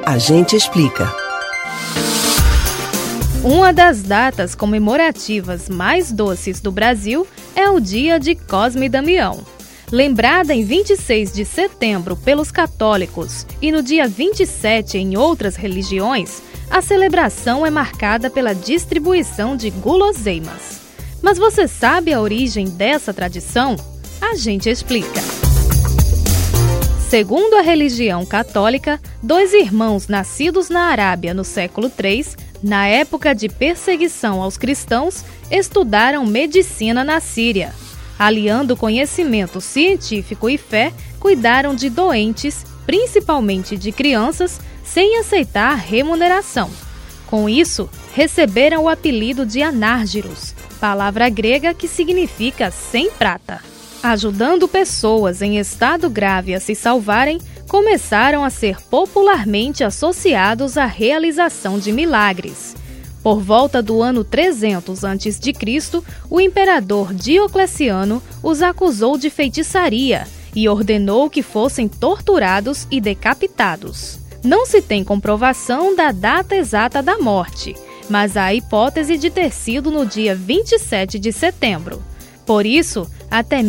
A gente explica. Uma das datas comemorativas mais doces do Brasil é o dia de Cosme e Damião. Lembrada em 26 de setembro pelos católicos e no dia 27 em outras religiões, a celebração é marcada pela distribuição de guloseimas. Mas você sabe a origem dessa tradição? A gente explica. Segundo a religião católica, 2 irmãos nascidos na Arábia no século III, na época de perseguição aos cristãos, estudaram medicina na Síria. Aliando conhecimento científico e fé, cuidaram de doentes, principalmente de crianças, sem aceitar remuneração. Com isso, receberam o apelido de anárgiros, palavra grega que significa sem prata. Ajudando pessoas em estado grave a se salvarem, começaram a ser popularmente associados à realização de milagres. Por volta do ano 300 a.C., o imperador Diocleciano os acusou de feitiçaria e ordenou que fossem torturados e decapitados. Não se tem comprovação da data exata da morte, mas há a hipótese de ter sido no dia 27 de setembro. Por isso, até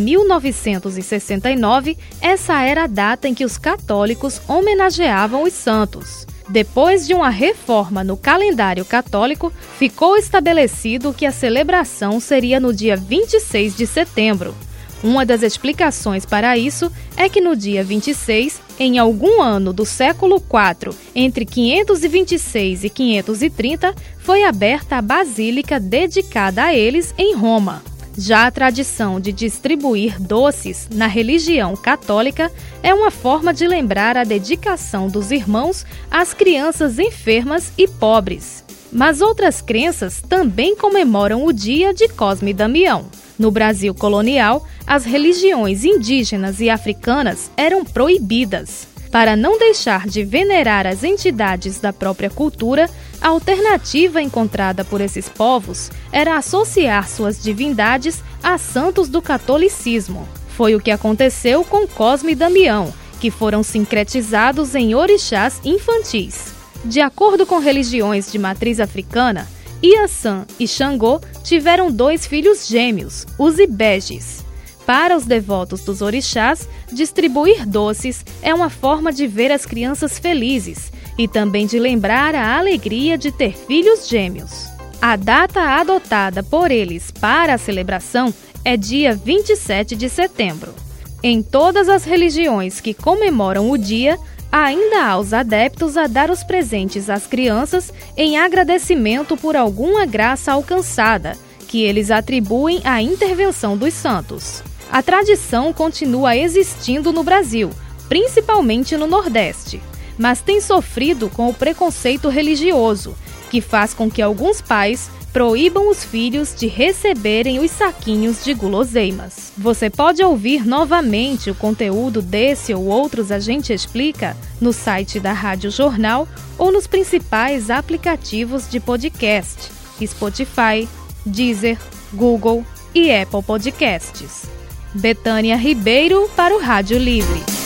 1969, essa era a data em que os católicos homenageavam os santos. Depois de uma reforma no calendário católico, ficou estabelecido que a celebração seria no dia 26 de setembro. Uma das explicações para isso é que no dia 26, em algum ano do século IV, entre 526 e 530, foi aberta a basílica dedicada a eles em Roma. Já a tradição de distribuir doces na religião católica é uma forma de lembrar a dedicação dos irmãos às crianças enfermas e pobres. Mas outras crenças também comemoram o dia de Cosme e Damião. No Brasil colonial, as religiões indígenas e africanas eram proibidas. Para não deixar de venerar as entidades da própria cultura, a alternativa encontrada por esses povos era associar suas divindades a santos do catolicismo. Foi o que aconteceu com Cosme e Damião, que foram sincretizados em orixás infantis. De acordo com religiões de matriz africana, Iaçã e Xangô tiveram 2 filhos gêmeos, os Ibejes. Para os devotos dos orixás, distribuir doces é uma forma de ver as crianças felizes e também de lembrar a alegria de ter filhos gêmeos. A data adotada por eles para a celebração é dia 27 de setembro. Em todas as religiões que comemoram o dia, ainda há os adeptos a dar os presentes às crianças em agradecimento por alguma graça alcançada, que eles atribuem à intervenção dos santos. A tradição continua existindo no Brasil, principalmente no Nordeste, mas tem sofrido com o preconceito religioso, que faz com que alguns pais proíbam os filhos de receberem os saquinhos de guloseimas. Você pode ouvir novamente o conteúdo desse ou outros A Gente Explica no site da Rádio Jornal ou nos principais aplicativos de podcast, Spotify, Deezer, Google e Apple Podcasts. Betânia Ribeiro para o Rádio Livre.